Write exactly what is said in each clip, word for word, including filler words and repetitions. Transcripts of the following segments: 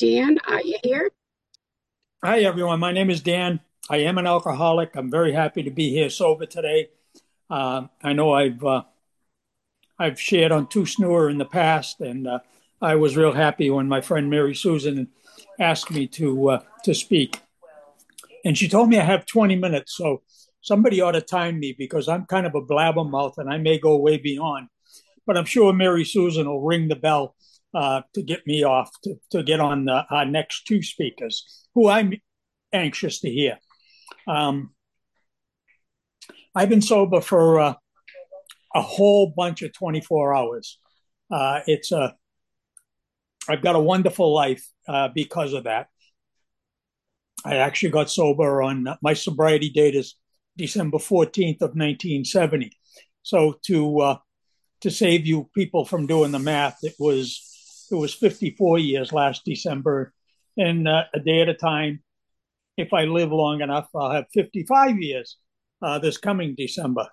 Dan, are you here? Hi, everyone. My name is Dan. I am an alcoholic. I'm very happy to be here sober today. Uh, I know I've uh, I've shared on Two Snooer in the past, and uh, I was real happy when my friend Mary Susan asked me to uh, to speak. And she told me I have twenty minutes, so somebody ought to time me because I'm kind of a blabbermouth and I may go way beyond. But I'm sure Mary Susan will ring the bell uh, to get me off to, to get on the, our next two speakers, who I'm anxious to hear. Um, I've been sober for uh, a whole bunch of twenty-four hours. Uh, it's a I've got a wonderful life uh, because of that. I actually got sober on my sobriety date is December fourteenth of nineteen seventy. So to uh, to save you people from doing the math, it was it was fifty-four years last December, and uh, a day at a time. If I live long enough, I'll have fifty-five years uh, this coming December.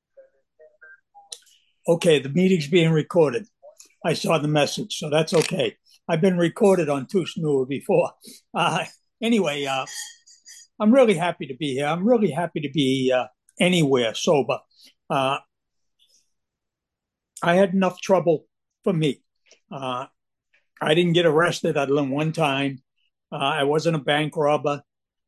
Okay, the meeting's being recorded. I saw the message, so that's okay. I've been recorded on Two Snooer before. Uh, anyway, uh, I'm really happy to be here. I'm really happy to be uh, anywhere sober. Uh, I had enough trouble for me. Uh, I didn't get arrested other than one time. Uh, I wasn't a bank robber.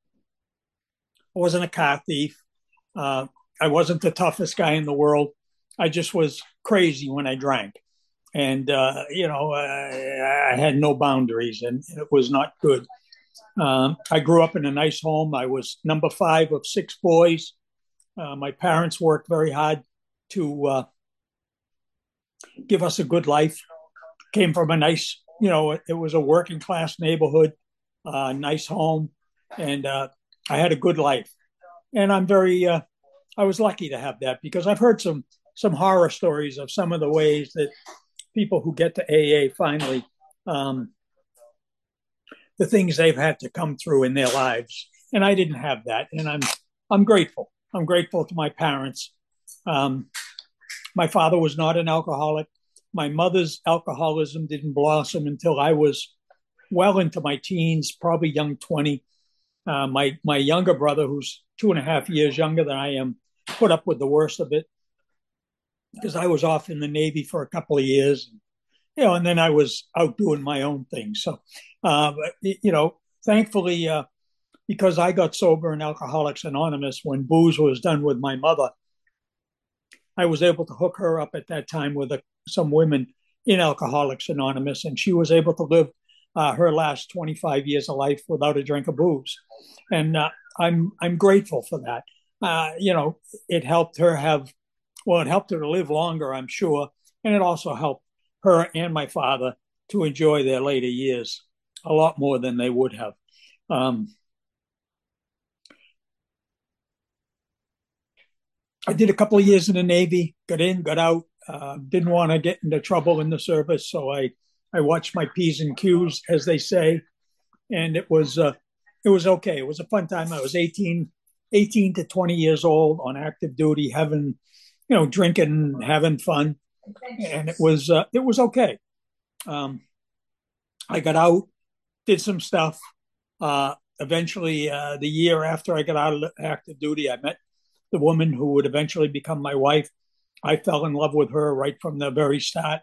I wasn't a car thief. Uh, I wasn't the toughest guy in the world. I just was crazy when I drank. And, uh, you know, I, I had no boundaries and it was not good. Um, I grew up in a nice home. I was number five of six boys. Uh, my parents worked very hard to uh, give us a good life. Came from a nice, you know, it was a working class neighborhood, uh, nice home, and uh, I had a good life. And I'm very, uh, I was lucky to have that because I've heard some some horror stories of some of the ways that people who get to A A finally, um, the things they've had to come through in their lives, and I didn't have that, and I'm I'm grateful. I'm grateful to my parents. Um, my father was not an alcoholic. My mother's alcoholism didn't blossom until I was well into my teens, probably young twenty. Uh, my my younger brother, who's two and a half years younger than I am, put up with the worst of it because I was off in the Navy for a couple of years, you know, and then I was out doing my own thing. So, uh, you know, thankfully, uh, because I got sober in Alcoholics Anonymous when booze was done with my mother, I was able to hook her up at that time with a, some women in Alcoholics Anonymous, and she was able to live uh, her last twenty-five years of life without a drink of booze, and uh, I'm I'm grateful for that. Uh, you know, it helped her have, well, it helped her to live longer, I'm sure, and it also helped her and my father to enjoy their later years a lot more than they would have. Um, I did a couple of years in the Navy, got in, got out. Uh, didn't want to get into trouble in the service, so I I watched my P's and Q's, as they say, and it was uh, it was okay. It was a fun time. I was eighteen, eighteen to twenty years old on active duty, having, you know, drinking, having fun, and it was uh, it was okay. Um, I got out, did some stuff. Uh, eventually, uh, the year after I got out of active duty, I met the woman who would eventually become my wife. I fell in love with her right from the very start,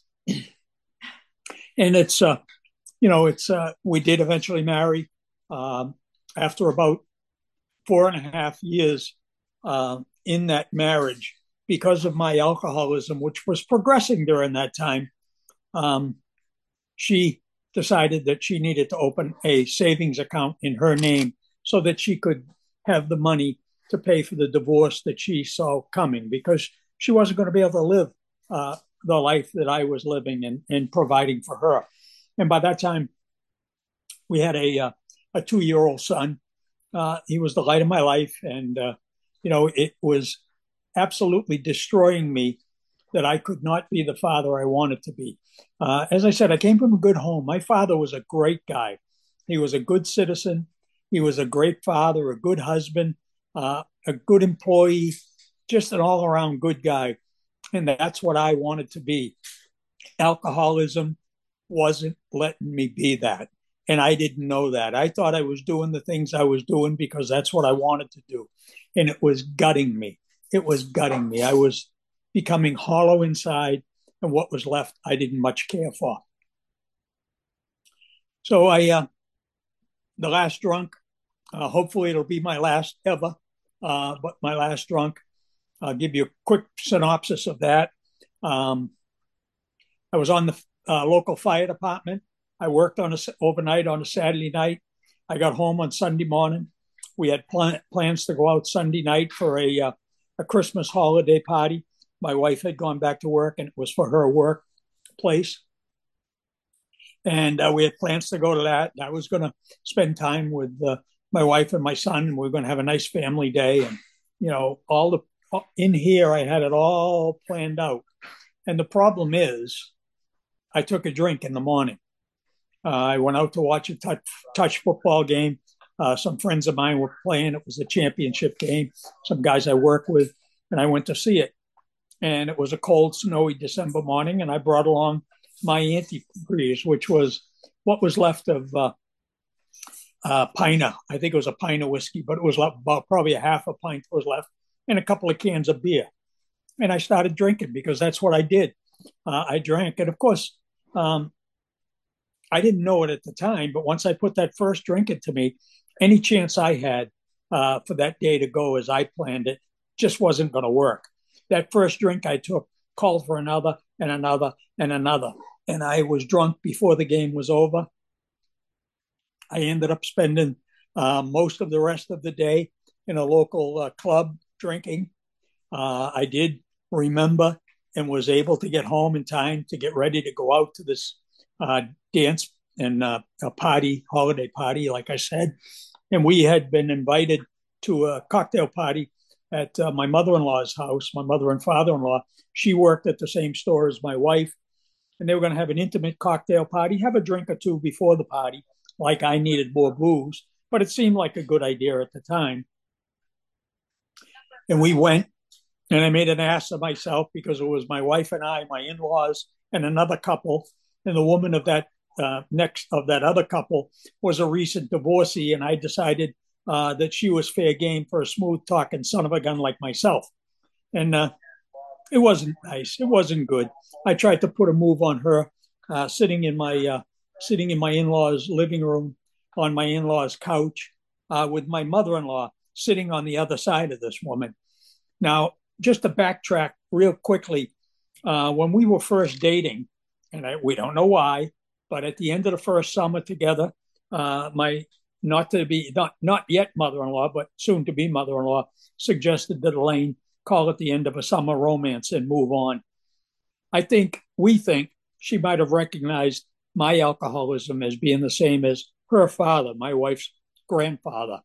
and it's uh, you know, it's uh, we did eventually marry. Um, After about four and a half years uh, in that marriage, because of my alcoholism, which was progressing during that time, um, she decided that she needed to open a savings account in her name so that she could have the money to pay for the divorce that she saw coming because she wasn't going to be able to live uh, the life that I was living and, and providing for her. And by that time, we had a uh, a two year old son. Uh, he was the light of my life, and uh, you know, it was absolutely destroying me that I could not be the father I wanted to be. Uh, as I said, I came from a good home. My father was a great guy. He was a good citizen. He was a great father, a good husband, uh, a good employee, just an all around good guy. And that's what I wanted to be. Alcoholism wasn't letting me be that. And I didn't know that. I thought I was doing the things I was doing because that's what I wanted to do. And it was gutting me. It was gutting me. I was becoming hollow inside, and what was left, I didn't much care for. So I, uh, the last drunk, uh, hopefully it'll be my last ever, uh, but my last drunk. I'll give you a quick synopsis of that. Um, I was on the uh, local fire department. I worked on a, overnight on a Saturday night. I got home on Sunday morning. We had plan, plans to go out Sunday night for a uh, a Christmas holiday party. My wife had gone back to work, and it was for her workplace. And uh, we had plans to go to that. I was going to spend time with uh, my wife and my son, and we are going to have a nice family day. And you know, all the in here, I had it all planned out. And the problem is, I took a drink in the morning. Uh, I went out to watch a touch, touch football game. Uh, some friends of mine were playing. It was a championship game. Some guys I work with, and I went to see it. And it was a cold, snowy December morning, and I brought along my antifreeze, which was what was left of uh, uh, pint of, I think it was a pint of whiskey, but it was about probably a half a pint was left, and a couple of cans of beer. And I started drinking because that's what I did. Uh, I drank, and of course, um, I didn't know it at the time, but once I put that first drink into me, any chance I had uh, for that day to go as I planned it just wasn't going to work. That first drink I took called for another and another and another. And I was drunk before the game was over. I ended up spending uh, most of the rest of the day in a local uh, club drinking. Uh, I did remember and was able to get home in time to get ready to go out to this uh, dance and uh, a party, holiday party, like I said. And we had been invited to a cocktail party at uh, my mother-in-law's house, my mother and father-in-law. She worked at the same store as my wife, and they were going to have an intimate cocktail party, have a drink or two before the party, like I needed more booze, but it seemed like a good idea at the time. And we went, and I made an ass of myself because it was my wife and I, my in-laws, and another couple. And the woman of that uh, next of that other couple was a recent divorcee, and I decided uh, that she was fair game for a smooth talking son of a gun like myself. And uh, it wasn't nice. It wasn't good. I tried to put a move on her, uh, sitting in my uh, sitting in my in-laws' living room on my in-laws' couch uh, with my mother-in-law sitting on the other side of this woman. Now, just to backtrack real quickly, uh, when we were first dating, and I, we don't know why, but at the end of the first summer together, uh, my not to be not not yet mother-in-law, but soon to be mother-in-law suggested that Elaine call it the end of a summer romance and move on. I think we think she might have recognized my alcoholism as being the same as her father, my wife's grandfather,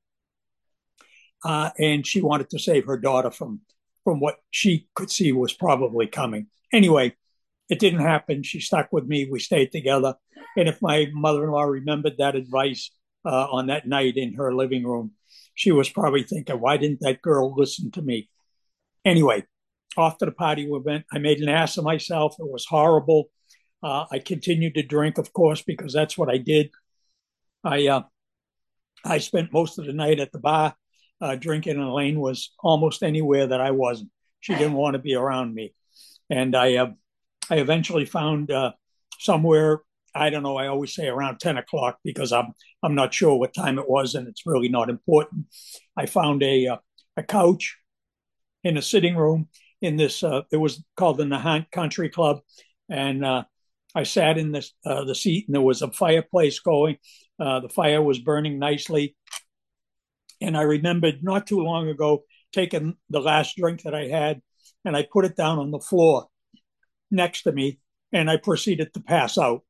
uh, and she wanted to save her daughter from from what she could see was probably coming. Anyway, it didn't happen. She stuck with me. We stayed together. And if my mother-in-law remembered that advice uh, on that night in her living room, she was probably thinking, why didn't that girl listen to me? Anyway, off to the party we went. I made an ass of myself. It was horrible. Uh, I continued to drink, of course, because that's what I did. I uh, I spent most of the night at the bar uh, drinking, and Elaine was almost anywhere that I wasn't. She didn't want to be around me. And I uh, I eventually found uh, somewhere, I don't know, I always say around ten o'clock because I'm I'm not sure what time it was, and it's really not important. I found a uh, a couch in a sitting room in this, uh, it was called the Nahant Country Club. And uh, I sat in this, uh, the seat, and there was a fireplace going. Uh, the fire was burning nicely. And I remembered not too long ago taking the last drink that I had, and I put it down on the floor next to me, and I proceeded to pass out.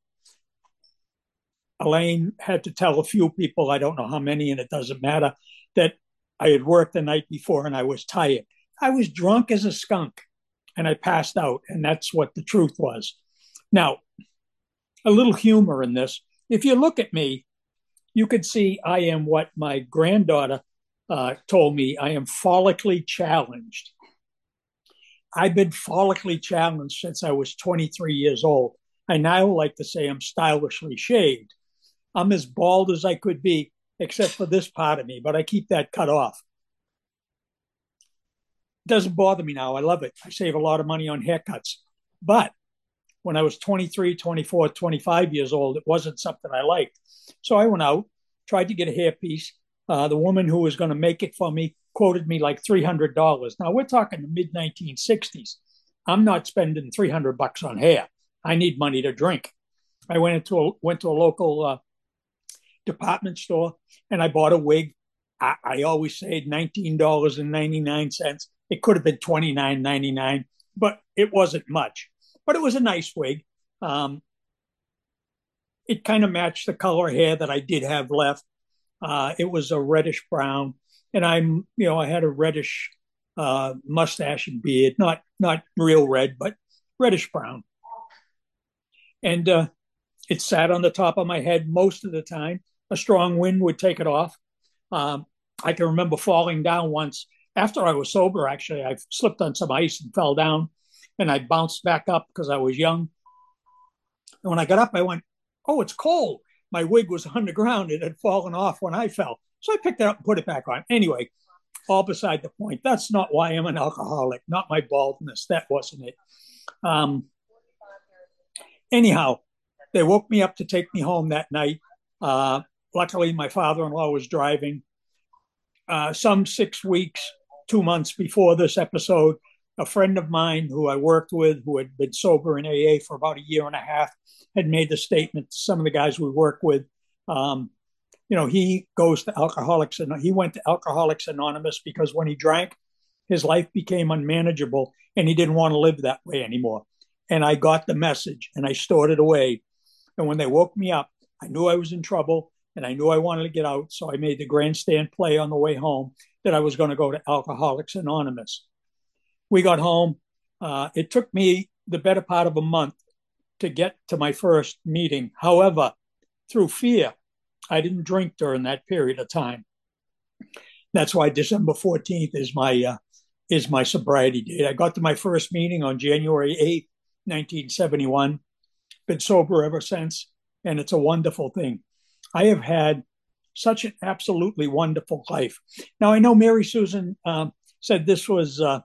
Elaine had to tell a few people, I don't know how many, and it doesn't matter, that I had worked the night before and I was tired. I was drunk as a skunk, and I passed out, and that's what the truth was. Now, a little humor in this. If you look at me, you could see I am what my granddaughter uh, told me. I am follically challenged. I've been follically challenged since I was twenty-three years old. I now like to say I'm stylishly shaved. I'm as bald as I could be, except for this part of me, but I keep that cut off. It doesn't bother me now. I love it. I save a lot of money on haircuts. But when I was twenty-three, twenty-four, twenty-five years old, it wasn't something I liked. So I went out, tried to get a hairpiece. Uh, the woman who was going to make it for me quoted me like three hundred dollars. Now we're talking the mid nineteen sixties. I'm not spending three hundred bucks on hair. I need money to drink. I went into a, went to a local uh, department store and I bought a wig. I, I always say nineteen dollars and ninety-nine cents. It could have been twenty-nine ninety-nine, but it wasn't much. But it was a nice wig. Um, it kind of matched the color hair that I did have left. Uh, it was a reddish brown, and I'm, you know, I had a reddish uh, mustache and beard, not not real red, but reddish brown. And uh, it sat on the top of my head most of the time. A strong wind would take it off. Um, I can remember falling down once after I was sober. Actually, I slipped on some ice and fell down, and I bounced back up because I was young. And when I got up, I went, "Oh, it's cold." My wig was on the ground. It had fallen off when I fell. So I picked it up and put it back on. Anyway, all beside the point. That's not why I'm an alcoholic, not my baldness. That wasn't it. Um, anyhow, they woke me up to take me home that night. Uh, luckily, my father-in-law was driving. Uh, some six weeks, two months before this episode, a friend of mine who I worked with, who had been sober in A A for about a year and a half, had made the statement to some of the guys we work with. Um, you know, he goes to Alcoholics and he went to Alcoholics Anonymous because when he drank, his life became unmanageable and he didn't want to live that way anymore. And I got the message and I stored it away. And when they woke me up, I knew I was in trouble and I knew I wanted to get out. So I made the grandstand play on the way home that I was going to go to Alcoholics Anonymous. We got home. Uh, it took me the better part of a month to get to my first meeting. However, through fear, I didn't drink during that period of time. That's why December fourteenth is my uh, is my sobriety date. I got to my first meeting on January eighth, nineteen seventy-one. Been sober ever since, and it's a wonderful thing. I have had such an absolutely wonderful life. Now, I know Mary Susan um, said this was uh,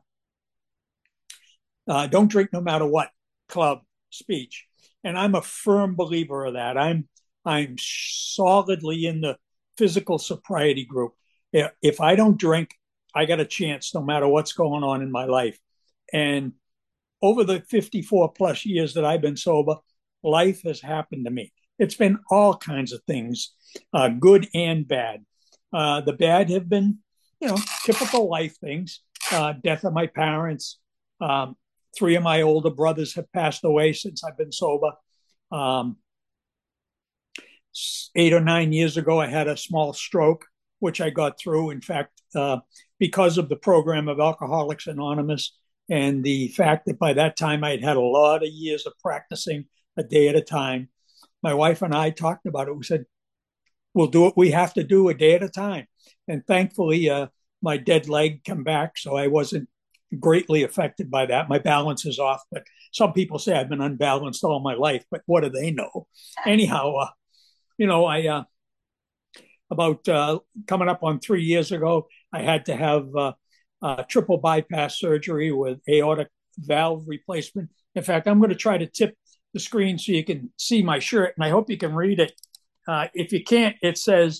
uh, don't drink no matter what club speech. And I'm a firm believer of that. I'm I'm solidly in the physical sobriety group. If I don't drink, I got a chance no matter what's going on in my life. And over the fifty-four plus years that I've been sober, life has happened to me. It's been all kinds of things, uh, good and bad. Uh, the bad have been, you know, typical life things, uh, death of my parents. Um, three of my older brothers have passed away since I've been sober. Um, eight or nine years ago, I had a small stroke, which I got through. In fact, uh, because of the program of Alcoholics Anonymous and the fact that by that time I had had a lot of years of practicing a day at a time, my wife and I talked about it. We said, we'll do what we have to do a day at a time. And thankfully, uh, my dead leg came back, so I wasn't greatly affected by that. My balance is off, but some people say I've been unbalanced all my life, but what do they know? Anyhow, uh, you know, I, uh, about uh, coming up on three years ago, I had to have uh, uh, triple bypass surgery with aortic valve replacement. In fact, I'm going to try to tip the screen so you can see my shirt, and I hope you can read it. Uh, if you can't, it says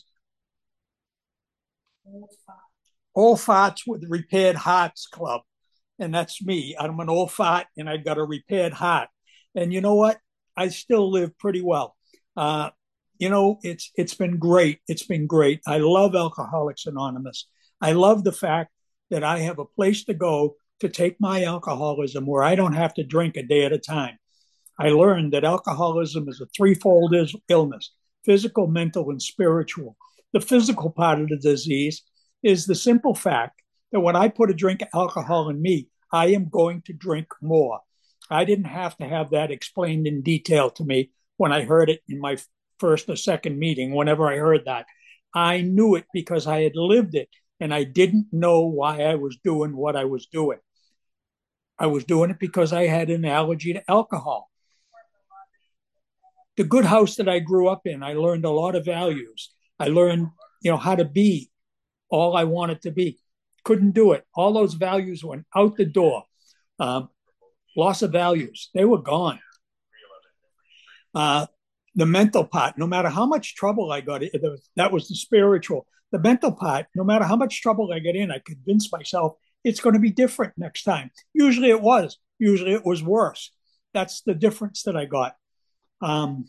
Old Farts with Repaired Hearts Club. And that's me. I'm an old fart and I've got a repaired heart. And you know what? I still live pretty well. Uh, you know, it's it's been great. It's been great. I love Alcoholics Anonymous. I love the fact that I have a place to go to take my alcoholism where I don't have to drink a day at a time. I learned that alcoholism is a threefold illness: physical, mental, and spiritual. The physical part of the disease is the simple fact that when I put a drink of alcohol in me, I am going to drink more. I didn't have to have that explained in detail to me when I heard it in my first or second meeting. Whenever I heard that, I knew it because I had lived it, and I didn't know why I was doing what I was doing. I was doing it because I had an allergy to alcohol. the good house that I grew up in, I learned a lot of values. I learned, you know, how to be all I wanted to be. Couldn't do it. All those values went out the door. Um, loss of values, they were gone. Uh, the mental part, no matter how much trouble I got, that was the spiritual. The mental part, no matter how much trouble I get in, I convinced myself it's going to be different next time. Usually it was. Usually it was worse. That's the difference that I got. Um,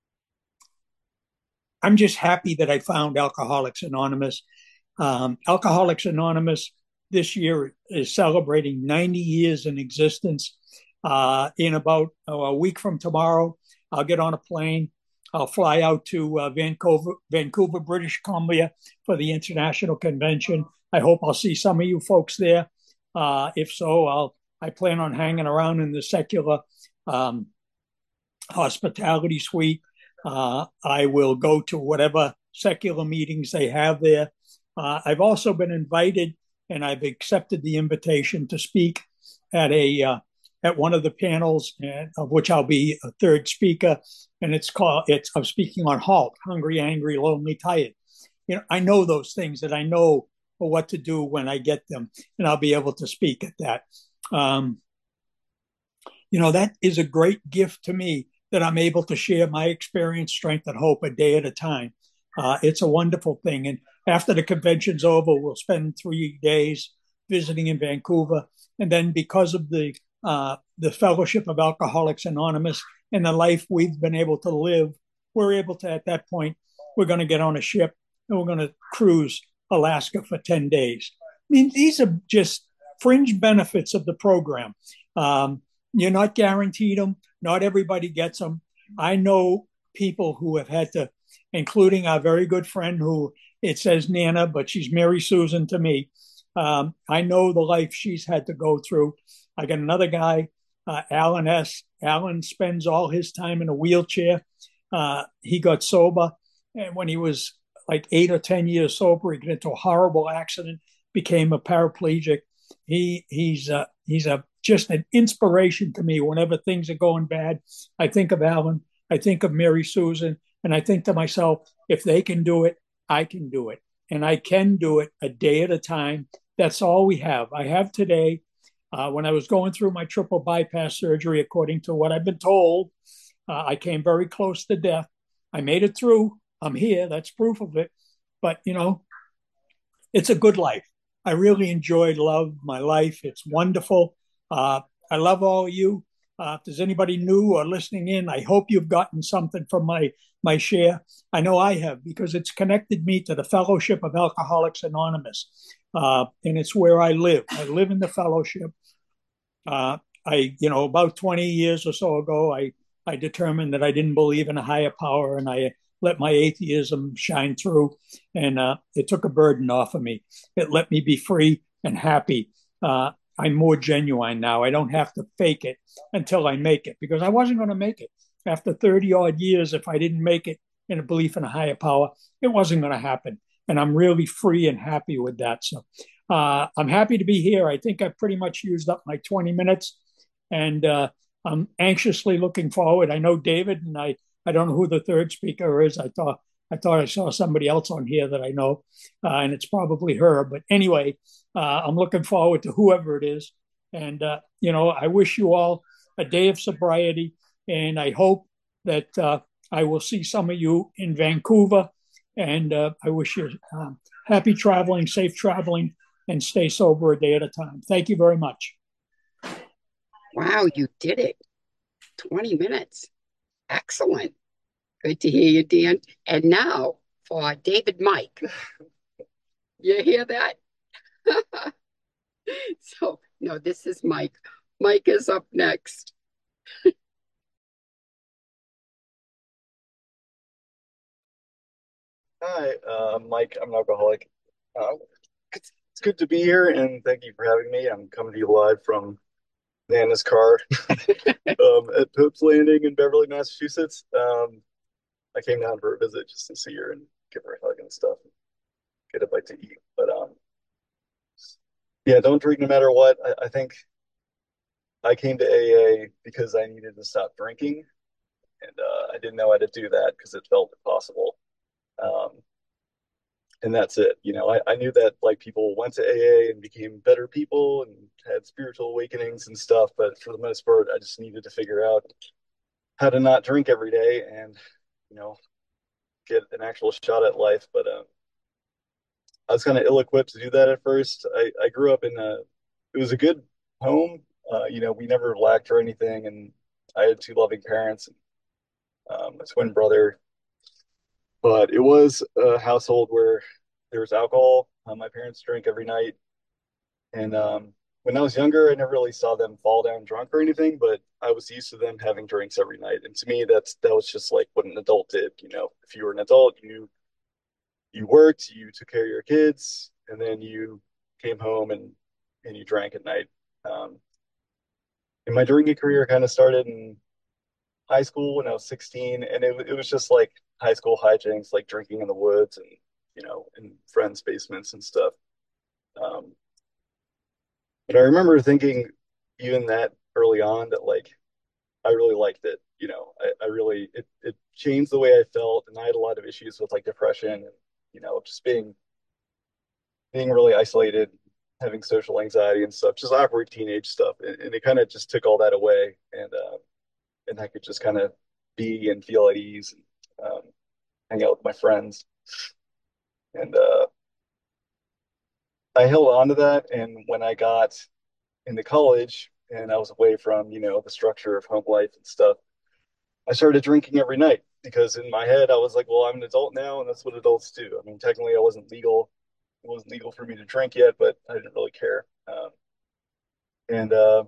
I'm just happy that I found Alcoholics Anonymous. Um, Alcoholics Anonymous this year is celebrating ninety years in existence. Uh, in about oh, a week from tomorrow, I'll get on a plane. I'll fly out to uh, Vancouver, Vancouver, British Columbia for the international convention. I hope I'll see some of you folks there. Uh, if so, I'll I plan on hanging around in the secular um, hospitality suite. Uh, I will go to whatever secular meetings they have there. Uh, I've also been invited, and I've accepted the invitation to speak at a uh, at one of the panels, uh, of which I'll be a third speaker, and it's called it's I'm speaking on HALT: Hungry, Angry, Lonely, Tired. You know, I know those things that I know what to do when I get them, and I'll be able to speak at that. Um, you know, that is a great gift to me that I'm able to share my experience, strength, and hope a day at a time. Uh, it's a wonderful thing. And after the convention's over, we'll spend three days visiting in Vancouver. And then because of the uh, the Fellowship of Alcoholics Anonymous and the life we've been able to live, we're able to, at that point, we're going to get on a ship and we're going to cruise Alaska for ten days. I mean, these are just fringe benefits of the program. Um, you're not guaranteed them. Not everybody gets them. I know people who have had to, including our very good friend who it says Nana, but she's Mary Susan to me. Um, I know the life she's had to go through. I got another guy, uh, Alan S. Alan spends all his time in a wheelchair. Uh, he got sober, and when he was like eight or ten years sober, he got into a horrible accident, became a paraplegic. He he's uh, he's a just an inspiration to me. Whenever things are going bad, I think of Alan, I think of Mary Susan, and I think to myself, if they can do it, I can do it. And I can do it a day at a time. That's all we have. I have today. Uh, when I was going through my triple bypass surgery, according to what I've been told, uh, I came very close to death. I made it through. I'm here. That's proof of it. But, you know, it's a good life. I really enjoyed, love my life. It's wonderful. Uh, I love all of you. Uh, if there's anybody new or listening in, I hope you've gotten something from my my share. I know I have, because it's connected me to the Fellowship of Alcoholics Anonymous, uh, and it's where I live. I live in the fellowship. Uh, I, you know, about twenty years or so ago, I I determined that I didn't believe in a higher power, and I let my atheism shine through, and uh, it took a burden off of me. It let me be free and happy. Uh, I'm more genuine now. I don't have to fake it until I make it, because I wasn't going to make it. After thirty odd years, if I didn't make it in a belief in a higher power, it wasn't going to happen. And I'm really free and happy with that. So uh, I'm happy to be here. I think I've pretty much used up my twenty minutes, and uh, I'm anxiously looking forward. I know David, and I, I don't know who the third speaker is. I thought I thought I saw somebody else on here that I know, uh, and it's probably her. But anyway, uh, I'm looking forward to whoever it is. And, uh, you know, I wish you all a day of sobriety, and I hope that uh, I will see some of you in Vancouver. And uh, I wish you um, happy traveling, safe traveling, and stay sober a day at a time. Thank you very much. Wow, you did it. twenty minutes. Excellent. Good to hear you, Dan. And now for David Mike. You hear that? So, no, this is Mike. Mike is up next. Hi, uh, I'm Mike. I'm an alcoholic. Uh, it's, it's good to be here, and thank you for having me. I'm coming to you live from Nana's car um, at Pope's Landing in Beverly, Massachusetts. Um, I came down for a visit just to see her and give her a hug and stuff, and get a bite to eat. But um, yeah, don't drink no matter what. I, I think I came to A A because I needed to stop drinking, and uh, I didn't know how to do that because it felt impossible. Um, and that's it. You know, I, I knew that like people went to A A and became better people and had spiritual awakenings and stuff, but for the most part, I just needed to figure out how to not drink every day and, you know, get an actual shot at life. But um, I was kind of ill-equipped to do that at first. I, I grew up in a, it was a good home. Uh, you know, we never lacked for anything, and I had two loving parents, um, a twin brother. But it was a household where there was alcohol. Uh, my parents drank every night, and um, when I was younger, I never really saw them fall down drunk or anything. But I was used to them having drinks every night, and to me, that's that was just like what an adult did. You know, if you were an adult, you you worked, you took care of your kids, and then you came home and and you drank at night. Um, and my drinking career kind of started in high school when I was sixteen, and it it was just like high school hijinks, like drinking in the woods and you know in friends' basements and stuff. Um, but I remember thinking even that early on that like I really liked it. You know, I, I really it it changed the way I felt, and I had a lot of issues with like depression and you know just being being really isolated, having social anxiety and stuff, just awkward teenage stuff, and, and it kind of just took all that away, and uh, and I could just kind of be and feel at ease and um, hang out with my friends, and uh, I held on to that. And when I got into college and I was away from you know the structure of home life and stuff, I started drinking every night because in my head I was like, well, I'm an adult now, and that's what adults do. I mean, technically, I wasn't legal. It wasn't legal for me to drink yet, but I didn't really care. Um, and uh,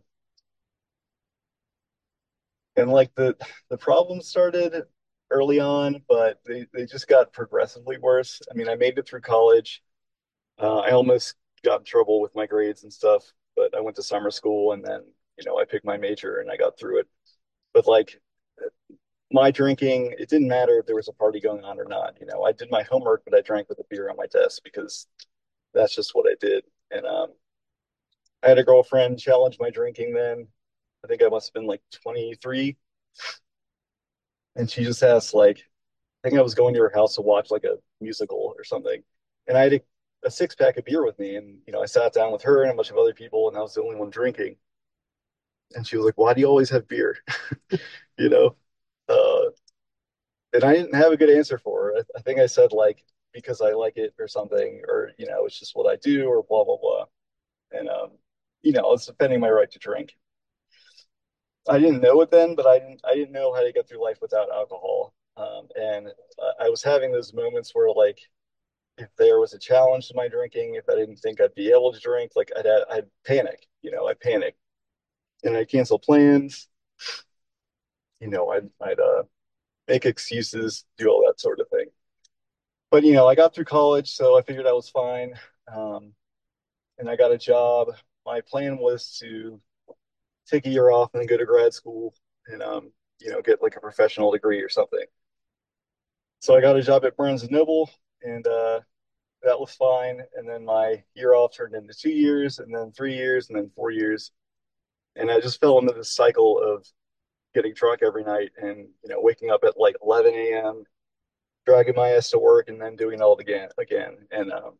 and like the the problems started early on, but they they just got progressively worse. I mean, I made it through college. Uh, I almost got in trouble with my grades and stuff, but I went to summer school and then you know I picked my major and I got through it. But like my drinking, it didn't matter if there was a party going on or not. You know, I did my homework, but I drank with a beer on my desk because that's just what I did. And um, I had a girlfriend challenge my drinking then. I think I must have been like twenty-three. And she just asked, like, I think I was going to her house to watch like a musical or something. And I had a, a six pack of beer with me. And, you know, I sat down with her and a bunch of other people, and I was the only one drinking. And she was like, why do you always have beer? You know? Uh, and I didn't have a good answer for her. I, I think I said, like, because I like it or something, or, you know, it's just what I do, or blah, blah, blah. And, um, you know, it's defending my right to drink. I didn't know it then, but I didn't I didn't know how to get through life without alcohol. Um, and uh, I was having those moments where like if there was a challenge to my drinking, if I didn't think I'd be able to drink, like I'd I'd panic, you know, I'd panic and I'd cancel plans, you know, I'd I'd uh, make excuses, do all that sort of thing. But you know, I got through college, so I figured I was fine, um, and I got a job. My plan was to take a year off and then go to grad school and um, you know, get like a professional degree or something. So I got a job at Barnes and Noble, and uh, that was fine. And then my year off turned into two years, and then three years, and then four years. And I just fell into this cycle of getting drunk every night, and you know, waking up at like eleven a m, dragging my ass to work, and then doing it all again, again. And um,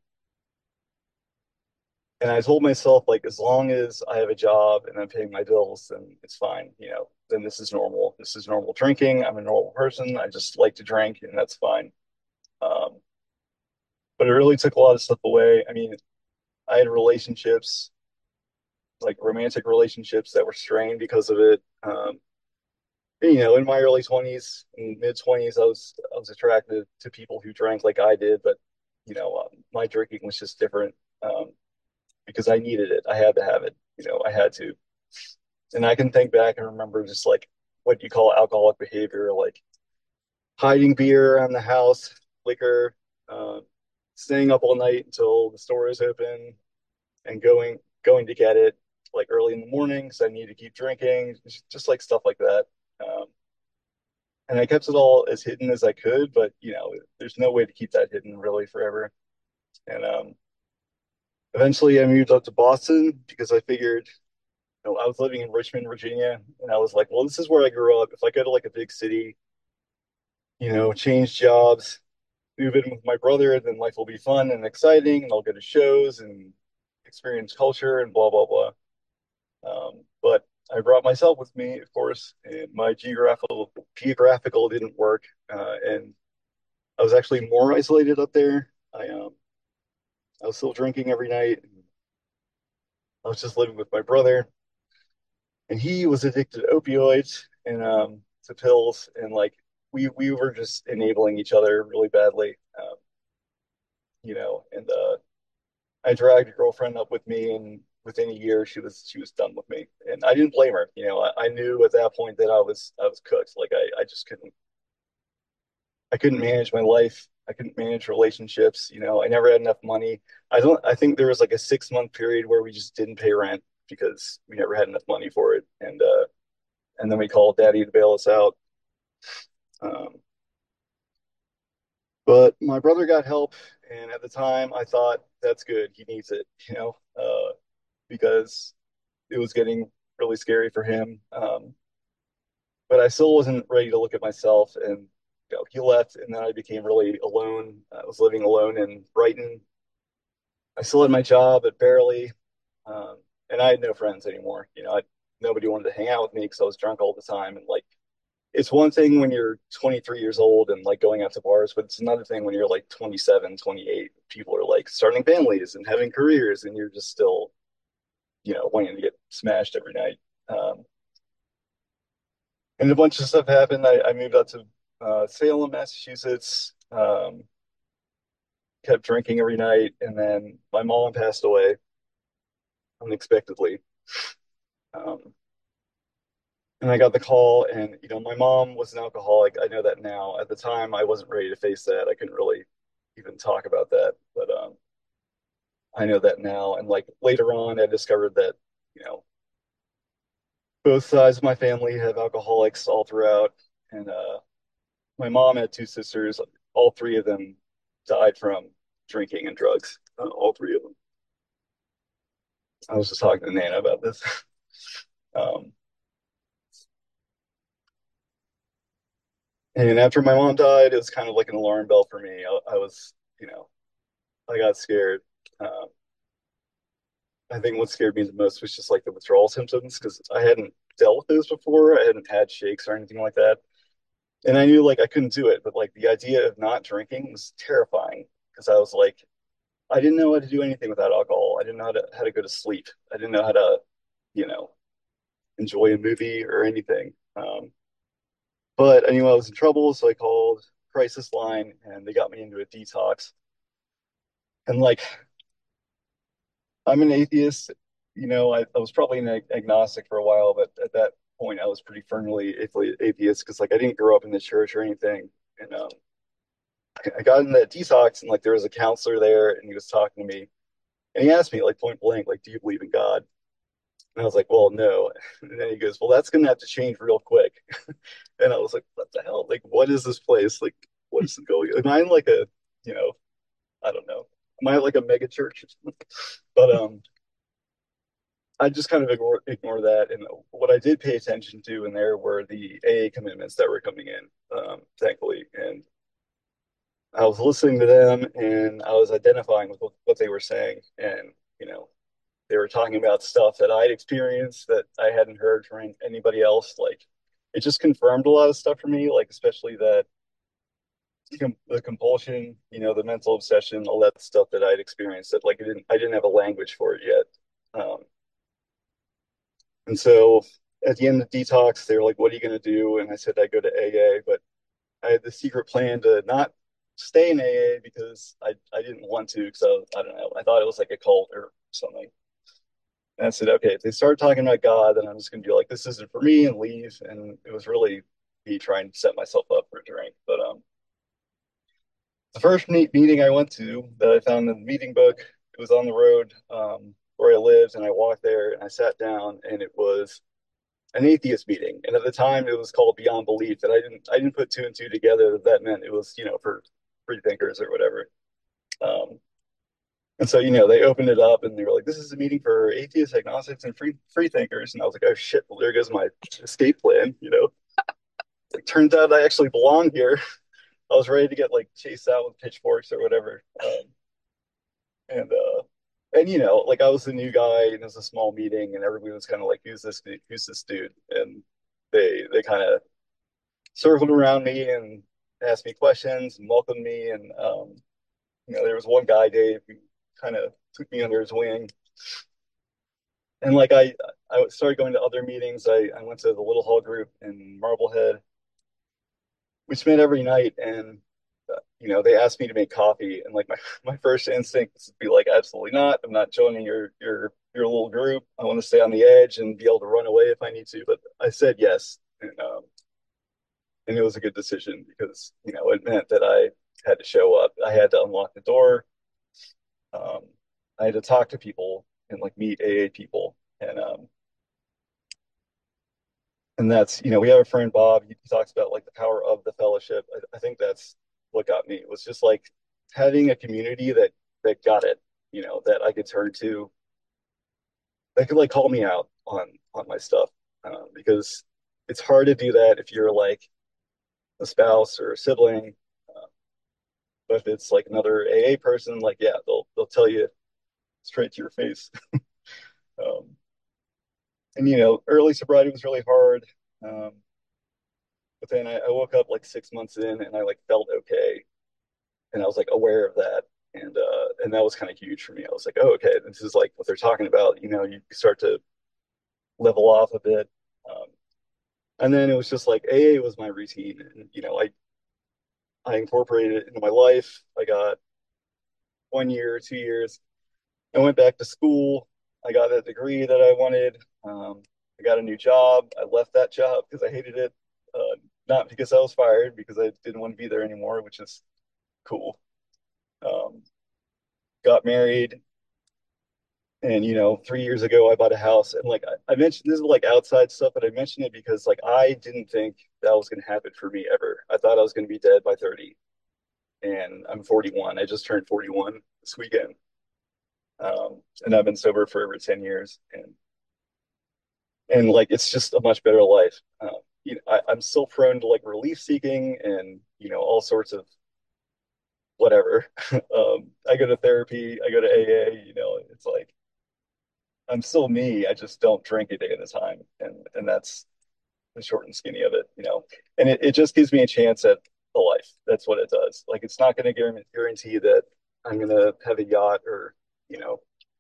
and I told myself like, as long as I have a job and I'm paying my bills, then it's fine. You know, then this is normal. This is normal drinking. I'm a normal person. I just like to drink, and that's fine. Um, but it really took a lot of stuff away. I mean, I had relationships, like romantic relationships that were strained because of it. Um, you know, in my early twenties and mid twenties, I was I was attracted to people who drank like I did, but you know, um, my drinking was just different um, because I needed it. I had to have it. You know, I had to. And I can think back and remember just like what you call alcoholic behavior, like hiding beer around the house, liquor, um, staying up all night until the store is open, and going going to get it like early in the morning because I need to keep drinking, just, just like stuff like that. Um, and I kept it all as hidden as I could, but you know, there's no way to keep that hidden really forever. And um, eventually, I moved up to Boston because I figured, you know, I was living in Richmond, Virginia, and I was like, well, this is where I grew up. If I go to like a big city, you know, change jobs, move in with my brother, then life will be fun and exciting, and I'll go to shows and experience culture and blah blah blah. Um, but I brought myself with me, of course, and my geographical geographical didn't work, uh, and I was actually more isolated up there. I um I was still drinking every night. I was just living with my brother, and he was addicted to opioids and um to pills, and like we we were just enabling each other really badly, um, you know. And uh, I dragged a girlfriend up with me, and within a year, she was she was done with me, and I didn't blame her. You know, I, I knew at that point that I was I was cooked. Like I I just couldn't I couldn't manage my life. I couldn't manage relationships. You know, I never had enough money. I don't. I think there was like a six month period where we just didn't pay rent because we never had enough money for it, and uh, and then we called daddy to bail us out. Um, but my brother got help, and at the time, I thought that's good. He needs it, you know, uh, because it was getting really scary for him. Um, but I still wasn't ready to look at myself. And you know, he left, and then I became really alone. I was living alone in Brighton. I still had my job at Barely, um, and I had no friends anymore. You know, I, nobody wanted to hang out with me because I was drunk all the time. And like, it's one thing when you're twenty-three years old and like going out to bars, but it's another thing when you're like twenty-seven, twenty-eight. People are like starting families and having careers, and you're just still, you know, wanting to get smashed every night. Um, and a bunch of stuff happened. I, I moved out to uh, Salem, Massachusetts. Um, kept drinking every night, and then my mom passed away unexpectedly. Um, and I got the call, and you know, my mom was an alcoholic. I know that now. At the time, I wasn't ready to face that. I couldn't really even talk about that, but um, I know that now. And like later on, I discovered that you know both sides of my family have alcoholics all throughout, and uh, my mom had two sisters. All three of them died from drinking and drugs. Uh, all three of them. I was just talking to Nana about this. Um, and after my mom died, it was kind of like an alarm bell for me. I, I was, you know, I got scared. Um, I think what scared me the most was just like the withdrawal symptoms because I hadn't dealt with those before. I hadn't had shakes or anything like that. And I knew like I couldn't do it, but like the idea of not drinking was terrifying because I was like, I didn't know how to do anything without alcohol. I didn't know how to how to go to sleep. I didn't know how to, you know, enjoy a movie or anything. Um, but I knew I was in trouble, so I called crisis line and they got me into a detox. And like I'm an atheist, you know, I, I was probably an ag- agnostic for a while, but at that point I was pretty firmly athe- atheist because like I didn't grow up in the church or anything. And um, I got in that detox and like there was a counselor there and he was talking to me and he asked me like point blank, like, do you believe in God? And I was like, well, no. And then he goes, well, that's gonna have to change real quick. And I was like, what the hell? Like, what is this place? Like, what is it going? Am I in like a, you know, I don't know. Am I like a mega church? But um, I just kind of ignore ignore that. And what I did pay attention to in there were the A A commitments that were coming in, um, thankfully. And I was listening to them and I was identifying with what, what they were saying. And, you know, they were talking about stuff that I'd experienced that I hadn't heard from anybody else. Like it just confirmed a lot of stuff for me, like especially that the compulsion, you know, the mental obsession, all that stuff that I'd experienced that like I didn't I didn't have a language for it yet. Um, and so at the end of the detox, they were like, "What are you going to do?" And I said, "I go to A A," but I had the secret plan to not stay in A A because I I didn't want to because I, I don't know I thought it was like a cult or something. And I said, okay, if they start talking about God, then I'm just going to be like, this isn't for me and leave. And it was really me trying to set myself up for a drink. But um, the first meet meeting I went to that I found in the meeting book, it was on the road um, where I lived. And I walked there and I sat down and it was an atheist meeting. And at the time it was called Beyond Belief. And I didn't, I didn't put two and two together that that meant it was, you know, for free thinkers or whatever. Um, And so, you know, they opened it up and they were like, this is a meeting for atheists, agnostics, and free free thinkers. And I was like, oh shit, well, there goes my escape plan, you know. Like turns out I actually belong here. I was ready to get like chased out with pitchforks or whatever. Um, and uh, and you know, like I was the new guy, and it was a small meeting, and everybody was kind of like, "Who's this? dude? Who's this dude?" And they they kind of circled around me and asked me questions and welcomed me. And um, you know, there was one guy, Dave, who kind of took me under his wing. And like I I started going to other meetings. I, I went to the Little Hall group in Marblehead. We met every night, and uh, you know, they asked me to make coffee, and like my my first instinct was to be like, absolutely not. I'm not joining your your your little group. I want to stay on the edge and be able to run away if I need to. But I said yes, and um, and it was a good decision because you know it meant that I had to show up. I had to unlock the door. Um, I had to talk to people and like meet A A people, and um, and that's you know we have a friend Bob. He talks about like the power of the fellowship. I, I think that's what got me. It was just like having a community that that got it. You know that I could turn to. That could like call me out on on my stuff um, because it's hard to do that if you're like a spouse or a sibling. Uh, but if it's like another A A person, like yeah, they'll they'll tell you straight to your face. Um, and you know, early sobriety was really hard. Um, but then I, I woke up like six months in and I like felt okay. And I was like aware of that. And uh and that was kind of huge for me. I was like, oh, okay, this is like what they're talking about. You know, you start to level off a bit. Um, and then it was just like A A was my routine. And you know, I I incorporated it into my life. I got one year, two years. I went back to school. I got that degree that I wanted. Um, I got a new job. I left that job because I hated it. Uh, not because I was fired, because I didn't want to be there anymore, which is cool. Um, got married, and you know, three years ago I bought a house. And like I, I mentioned, this is like outside stuff, but I mentioned it because like I didn't think that was going to happen for me ever. I thought I was going to be dead by thirty, and I'm forty-one. I just turned forty-one this weekend. Um, and I've been sober for over ten years, and and like it's just a much better life. Um, you know, I, I'm still prone to like relief seeking and you know all sorts of whatever. um, I go to therapy, I go to A A. You know, it's like I'm still me. I just don't drink a day at a time, and and that's the short and skinny of it. You know, and it, it just gives me a chance at the life. That's what it does. Like it's not going to guarantee that I'm going to have a yacht or you know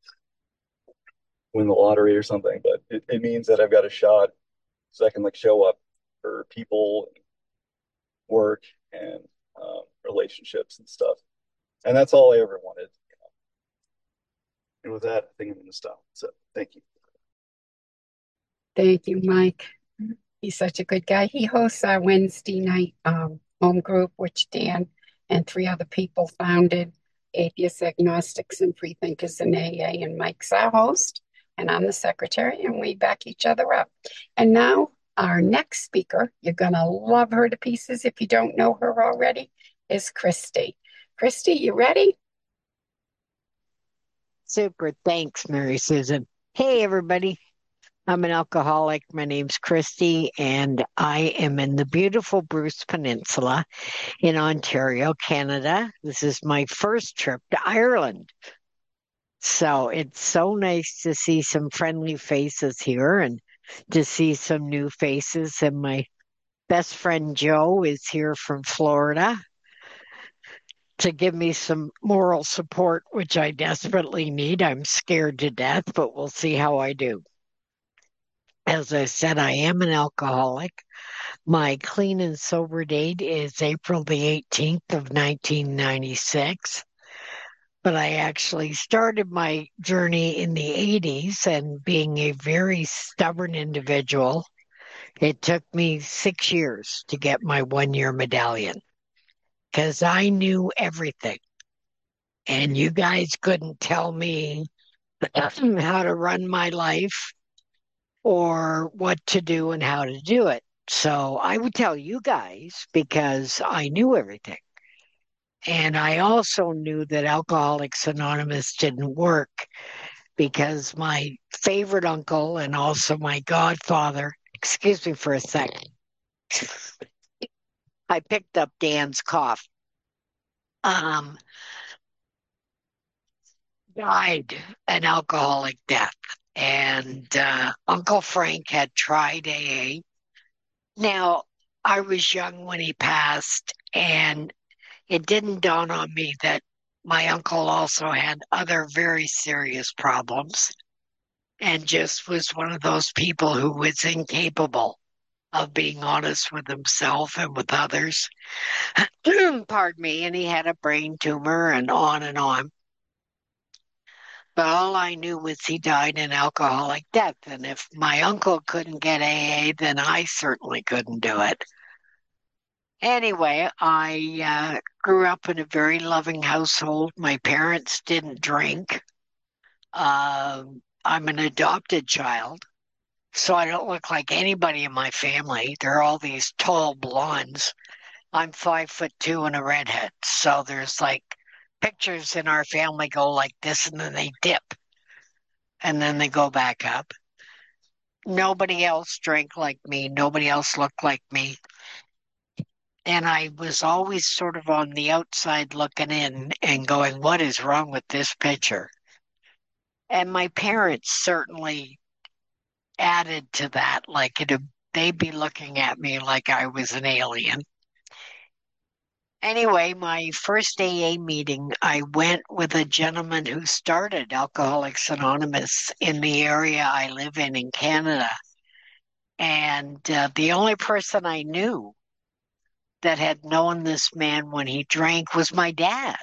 win the lottery or something, but it, it means that I've got a shot so I can like show up for people, work, and um, relationships and stuff. And that's all I ever wanted. And with that, I think I'm going to stop. So thank you. Thank you, Mike. He's such a good guy. He hosts our Wednesday night um, home group, which Dan and three other people founded, Atheists, Agnostics, and Freethinkers in A A. And Mike's our host, and I'm the secretary, and we back each other up. And now our next speaker, you're going to love her to pieces if you don't know her already, is Christy. Christy, you ready? Super. Thanks, Mary Susan. Hey, everybody. I'm an alcoholic. My name's Christy, and I am in the beautiful Bruce Peninsula in Ontario, Canada. This is my first trip to Ireland. So it's so nice to see some friendly faces here and to see some new faces. And my best friend Joe is here from Florida to give me some moral support, which I desperately need. I'm scared to death, but we'll see how I do. As I said, I am an alcoholic. My clean and sober date is April the eighteenth of nineteen ninety-six. But I actually started my journey in the eighties, and being a very stubborn individual, it took me six years to get my one year medallion because I knew everything. And you guys couldn't tell me how to run my life or what to do and how to do it. So I would tell you guys because I knew everything. And I also knew that Alcoholics Anonymous didn't work because my favorite uncle and also my godfather, excuse me for a second. I picked up Dan's cough. Um, died an alcoholic death, and uh, Uncle Frank had tried A A. Now, I was young when he passed, and it didn't dawn on me that my uncle also had other very serious problems and just was one of those people who was incapable of being honest with himself and with others. Pardon me. And he had a brain tumor and on and on. But all I knew was he died an alcoholic death. And if my uncle couldn't get A A, then I certainly couldn't do it. Anyway, I uh, grew up in a very loving household. My parents didn't drink. Um, I'm an adopted child, so I don't look like anybody in my family. They're all these tall blondes. I'm five foot two and a redhead. So there's like pictures in our family go like this and then they dip and then they go back up. Nobody else drank like me. Nobody else looked like me. And I was always sort of on the outside looking in and going, what is wrong with this picture? And my parents certainly added to that. Like it, they'd be looking at me like I was an alien. Anyway, my first A A meeting, I went with a gentleman who started Alcoholics Anonymous in the area I live in in Canada. And uh, the only person I knew that had known this man when he drank was my dad.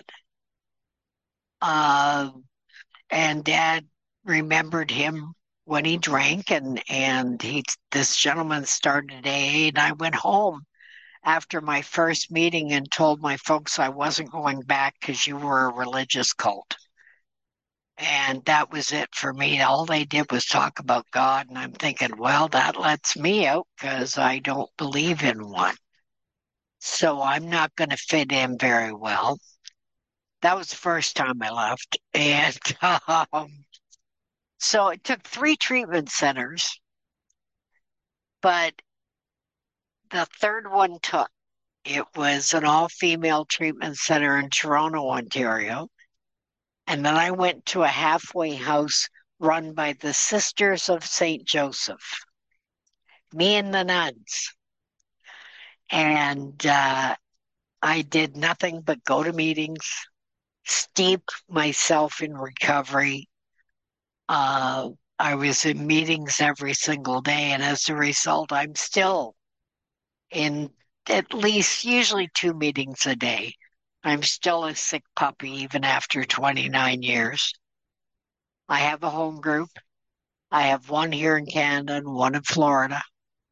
Uh, and dad remembered him when he drank, and and he this gentleman started A A, and I went home after my first meeting and told my folks I wasn't going back because you were a religious cult. And that was it for me. All they did was talk about God, and I'm thinking, well, that lets me out because I don't believe in one. So I'm not going to fit in very well. That was the first time I left. And um, so it took three treatment centers, but the third one took. It was an all female treatment center in Toronto, Ontario. And then I went to a halfway house run by the Sisters of Saint Joseph, me and the nuns. And uh, I did nothing but go to meetings, steep myself in recovery. Uh, I was in meetings every single day. And as a result, I'm still in at least usually two meetings a day. I'm still a sick puppy even after twenty-nine years. I have a home group. I have one here in Canada and one in Florida.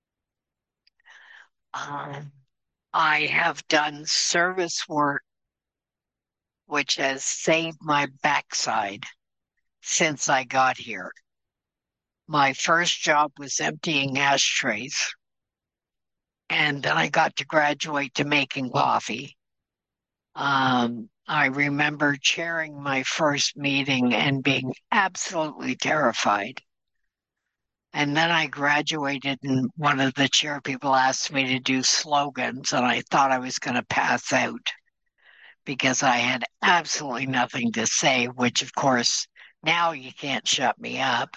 Um, I have done service work, which has saved my backside since I got here. My first job was emptying ashtrays, and then I got to graduate to making coffee. Um, I remember chairing my first meeting and being absolutely terrified. And then I graduated, and one of the chair people asked me to do slogans, and I thought I was going to pass out because I had absolutely nothing to say, which, of course, now you can't shut me up.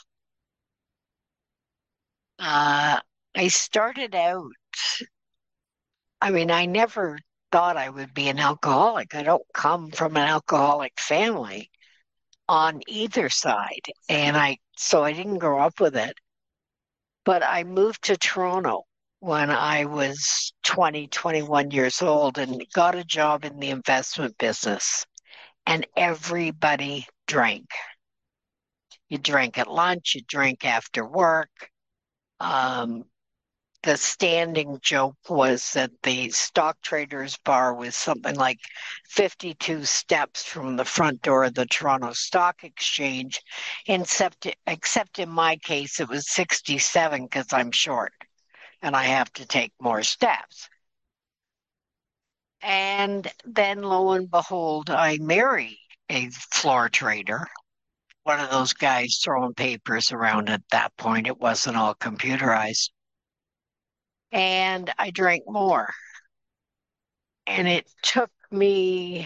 Uh, I started out, I mean, I never thought I would be an alcoholic. I don't come from an alcoholic family on either side. And I, so I didn't grow up with it. But I moved to Toronto when I was twenty, twenty-one years old and got a job in the investment business. And everybody drank. You drank at lunch, you drank after work. Um, the standing joke was that the stock traders bar was something like fifty-two steps from the front door of the Toronto Stock Exchange, except, except in my case, it was sixty-seven because I'm short and I have to take more steps. And then lo and behold, I married a floor trader, one of those guys throwing papers around at that point. It wasn't all computerized. And I drank more. And it took me,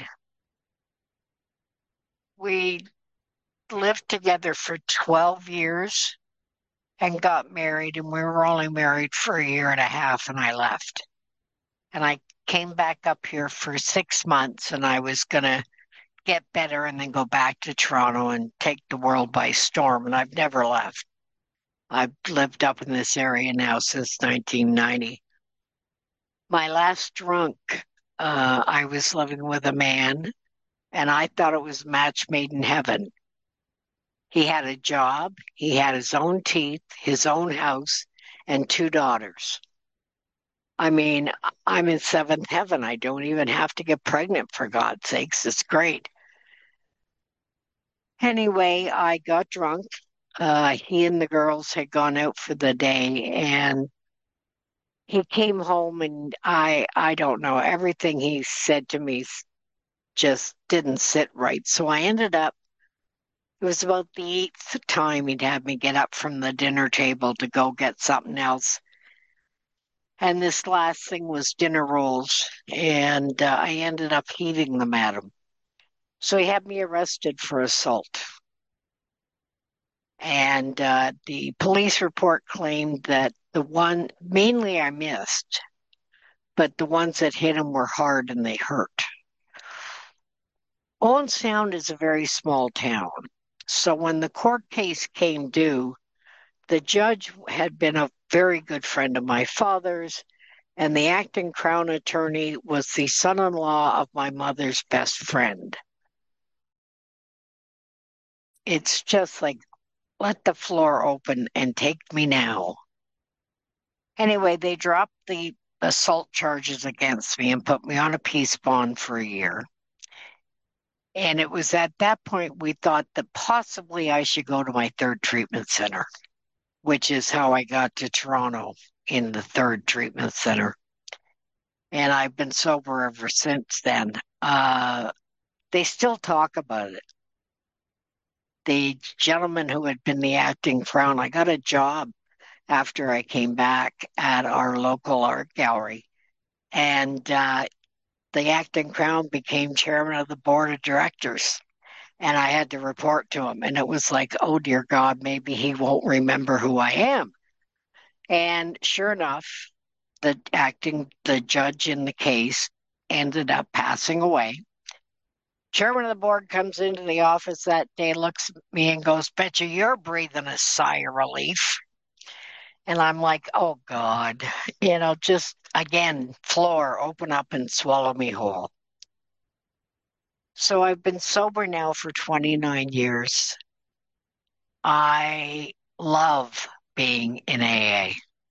we lived together for twelve years and got married, and we were only married for a year and a half, and I left. And I came back up here for six months, and I was going to get better and then go back to Toronto and take the world by storm. And I've never left. I've lived up in this area now since nineteen ninety. My last drunk, uh, I was living with a man, and I thought it was a match made in heaven. He had a job, he had his own teeth, his own house, and two daughters. I mean, I'm in seventh heaven. I don't even have to get pregnant, for God's sakes. It's great. Anyway, I got drunk. Uh, he and the girls had gone out for the day, and he came home, and I I don't know, everything he said to me just didn't sit right. So I ended up, it was about the eighth time he'd had me get up from the dinner table to go get something else. And this last thing was dinner rolls, and uh, I ended up heaving them at him. So he had me arrested for assault. And uh, the police report claimed that the one, mainly I missed, but the ones that hit him were hard and they hurt. Owen Sound is a very small town. So when the court case came due, the judge had been a very good friend of my father's, and the acting Crown attorney was the son-in-law of my mother's best friend. It's just like, let the floor open and take me now. Anyway, they dropped the assault charges against me and put me on a peace bond for a year. And it was at that point we thought that possibly I should go to my third treatment center, which is how I got to Toronto, in the third treatment center. And I've been sober ever since then. Uh, they still talk about it. The gentleman who had been the acting Crown, I got a job after I came back at our local art gallery. And uh, the acting Crown became chairman of the board of directors. And I had to report to him. And it was like, oh, dear God, maybe he won't remember who I am. And sure enough, the acting, the judge in the case ended up passing away. Chairman of the board comes into the office that day, looks at me and goes, "Betcha you're breathing a sigh of relief." And I'm like, oh God, you know, just again, floor, open up and swallow me whole. So I've been sober now for twenty-nine years. I love being in A A.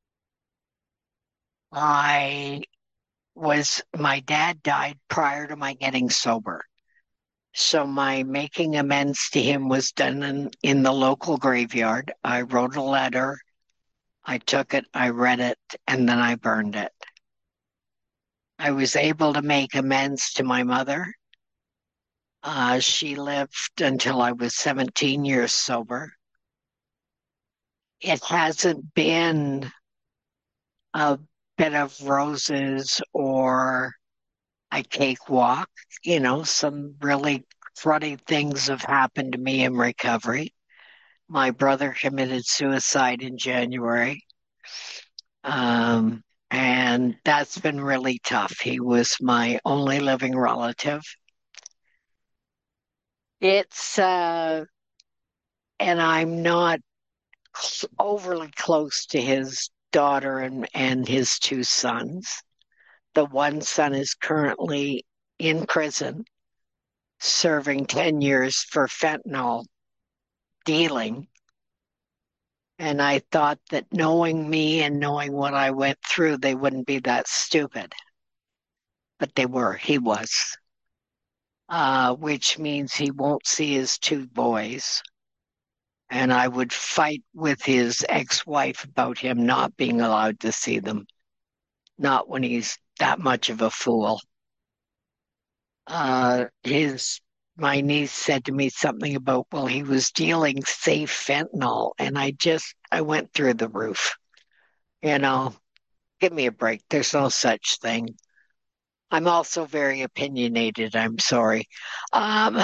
I was, my dad died prior to my getting sober. So my making amends to him was done in, in the local graveyard. I wrote a letter, I took it, I read it, and then I burned it. I was able to make amends to my mother. Uh, she lived until I was seventeen years sober. It hasn't been a bed of roses or a cakewalk. You know, some really cruddy things have happened to me in recovery. My brother committed suicide in January. Um, and that's been really tough. He was my only living relative. It's, uh, and I'm not overly close to his daughter and, and his two sons. The one son is currently in prison, serving ten years for fentanyl dealing. And I thought that knowing me and knowing what I went through, they wouldn't be that stupid. But they were. He was. Uh, which means he won't see his two boys. And I would fight with his ex-wife about him not being allowed to see them. Not when he's that much of a fool. Uh, his my niece said to me something about, well, he was dealing safe fentanyl, and I just I went through the roof. You know, give me a break. There's no such thing. I'm also very opinionated. I'm sorry. Um,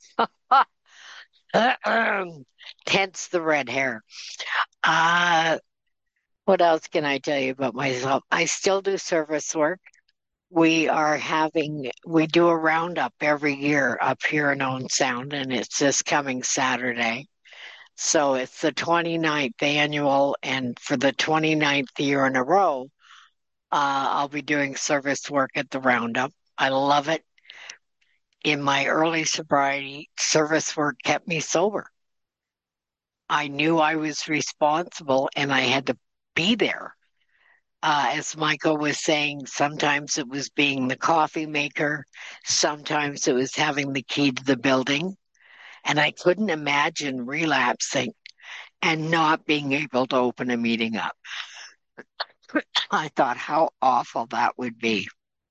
hence the red hair. Uh, what else can I tell you about myself? I still do service work. We are having, we do a roundup every year up here in Owen Sound, and it's this coming Saturday. So it's the twenty-ninth annual, and for the twenty-ninth year in a row, uh, I'll be doing service work at the roundup. I love it. In my early sobriety, service work kept me sober. I knew I was responsible and I had to be there. Uh, as Michael was saying, sometimes it was being the coffee maker, sometimes it was having the key to the building. And I couldn't imagine relapsing and not being able to open a meeting up. I thought how awful that would be.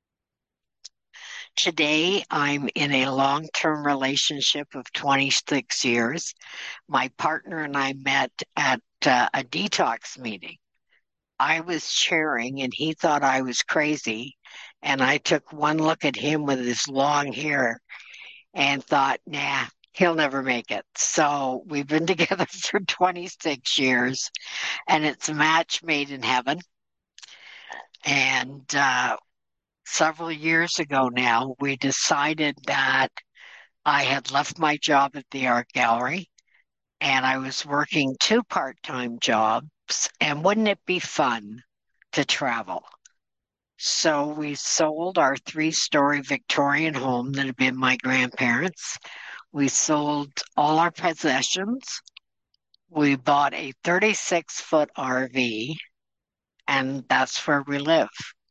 Today, I'm in a long term relationship of twenty-six years. My partner and I met at uh, a detox meeting. I was chairing and he thought I was crazy. And I took one look at him with his long hair and thought, nah, he'll never make it. So we've been together for twenty-six years and it's a match made in heaven. And uh, several years ago now, we decided that I had left my job at the art gallery and I was working two part time jobs. And wouldn't it be fun to travel? So we sold our three story Victorian home that had been my grandparents'. We sold all our possessions. We bought a thirty-six foot R V, and that's where we live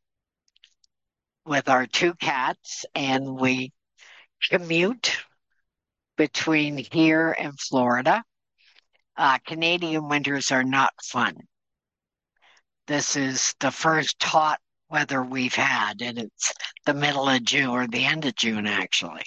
with our two cats. And we commute between here and Florida. Uh, Canadian winters are not fun. This is the first hot weather we've had, and it's the middle of June or the end of June, actually.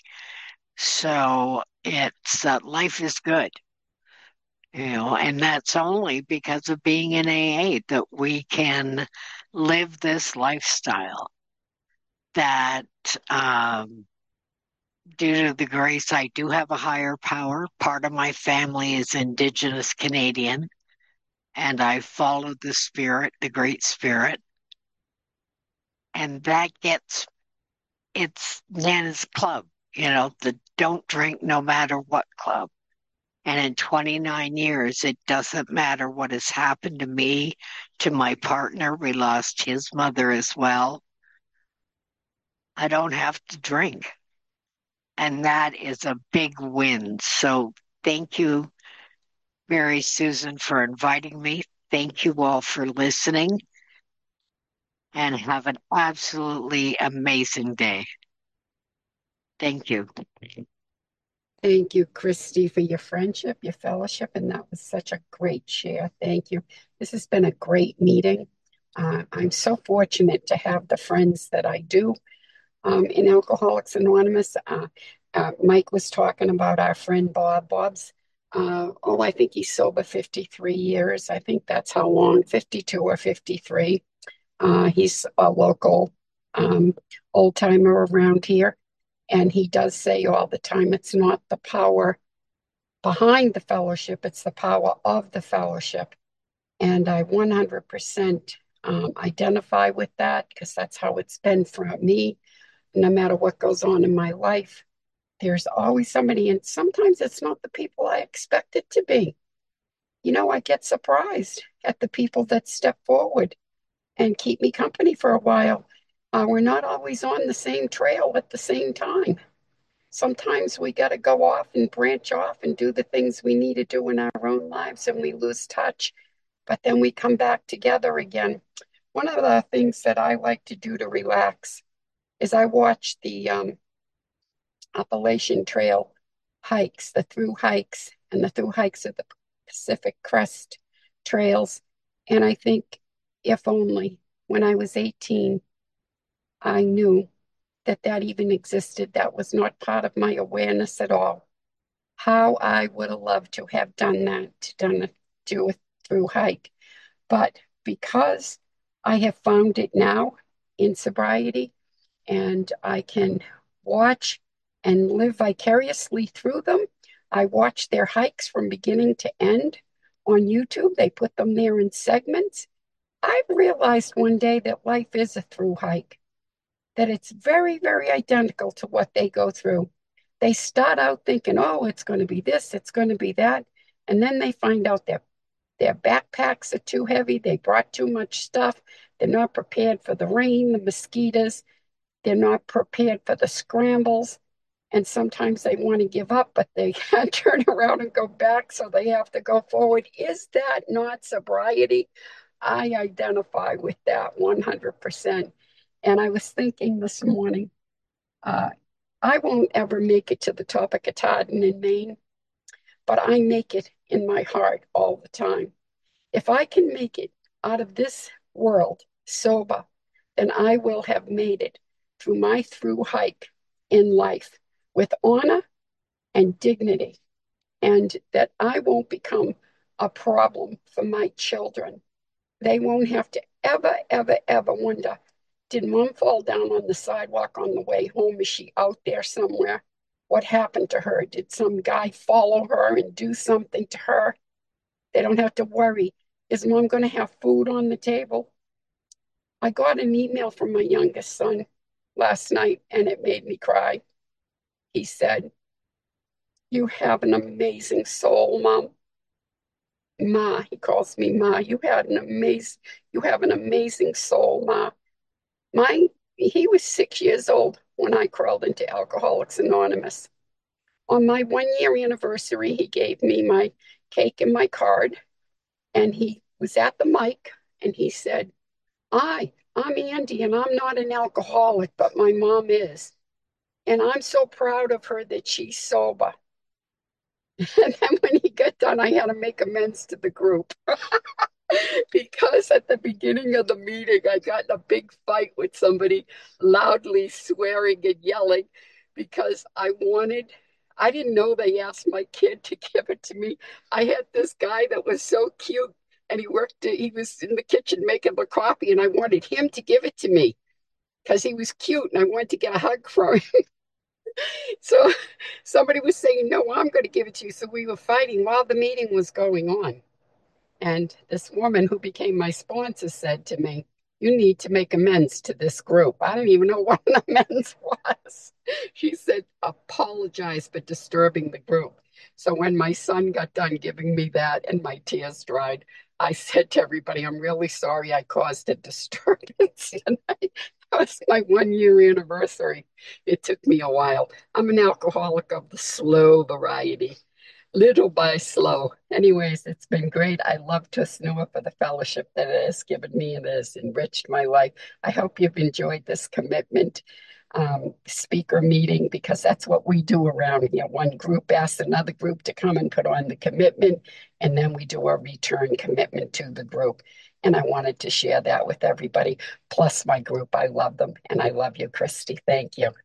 So it's uh, life is good, you know, and that's only because of being in A A that we can live this lifestyle that, um, due to the grace, I do have a higher power. Part of my family is Indigenous Canadian, and I followed the spirit, the Great Spirit, and that gets it's Nana's club, you know, the don't drink no matter what club. And in twenty-nine years, it doesn't matter what has happened to me, to my partner. We lost his mother as well. I don't have to drink. And that is a big win. So thank you, Mary Susan, for inviting me. Thank you all for listening and have an absolutely amazing day. Thank you. Thank you, Christy, for your friendship, your fellowship, and that was such a great share. Thank you. This has been a great meeting. Uh, I'm so fortunate to have the friends that I do um, in Alcoholics Anonymous. Uh, uh, Mike was talking about our friend Bob. Bob's, uh, oh, I think he's sober fifty-three years. I think that's how long, fifty-two or fifty-three. Uh, he's a local um, old timer around here. And he does say all the time, it's not the power behind the fellowship, it's the power of the fellowship. And I one hundred percent um, identify with that because that's how it's been for me. No matter what goes on in my life, there's always somebody, and sometimes it's not the people I expect it to be. You know, I get surprised at the people that step forward and keep me company for a while. Uh, we're not always on the same trail at the same time. Sometimes we got to go off and branch off and do the things we need to do in our own lives and we lose touch, but then we come back together again. One of the things that I like to do to relax is I watch the um, Appalachian Trail hikes, the through hikes, and the through hikes of the Pacific Crest trails. And I think, if only when I was eighteen, I knew that that even existed. That was not part of my awareness at all. How I would have loved to have done that, done do a through hike. But because I have found it now in sobriety, and I can watch and live vicariously through them. I watch their hikes from beginning to end on YouTube. They put them there in segments. I realized one day that life is a through hike, that it's very, very identical to what they go through. They start out thinking, oh, it's going to be this, it's going to be that. And then they find out that their backpacks are too heavy. They brought too much stuff. They're not prepared for the rain, the mosquitoes. They're not prepared for the scrambles. And sometimes they want to give up, but they can't turn around and go back, so they have to go forward. Is that not sobriety? I identify with that one hundred percent. And I was thinking this morning, uh, I won't ever make it to the top of Katahdin in Maine, but I make it in my heart all the time. If I can make it out of this world sober, then I will have made it through my through hike in life with honor and dignity, and that I won't become a problem for my children. They won't have to ever, ever, ever wonder, did mom fall down on the sidewalk on the way home? Is she out there somewhere? What happened to her? Did some guy follow her and do something to her? They don't have to worry. Is mom going to have food on the table? I got an email from my youngest son last night, and it made me cry. He said, you have an amazing soul, Mom. Ma, he calls me Ma. You had an amazing, you have an amazing soul, Ma. My, he was six years old when I crawled into Alcoholics Anonymous. On my one year anniversary, he gave me my cake and my card, and he was at the mic, and he said, I, I'm Andy, and I'm not an alcoholic, but my mom is. And I'm so proud of her that she's sober. And then when he got done, I had to make amends to the group. Because at the beginning of the meeting, I got in a big fight with somebody loudly swearing and yelling because I wanted, I didn't know they asked my kid to give it to me. I had this guy that was so cute, and he worked, he was in the kitchen making the coffee, and I wanted him to give it to me because he was cute and I wanted to get a hug from him. So somebody was saying, no, I'm going to give it to you. So we were fighting while the meeting was going on. And this woman who became my sponsor said to me, you need to make amends to this group. I don't even know what an amends was. She said, apologize for disturbing the group. So when my son got done giving me that and my tears dried, I said to everybody, I'm really sorry I caused a disturbance tonight. That was my one year anniversary. It took me a while. I'm an alcoholic of the slow variety, little by slow. Anyways, it's been great. I love Tusnua for the fellowship that it has given me and it has enriched my life. I hope you've enjoyed this commitment um, speaker meeting, because that's what we do around here. One group asks another group to come and put on the commitment, and then we do a return commitment to the group. And I wanted to share that with everybody, plus my group. I love them, and I love you, Christy. Thank you.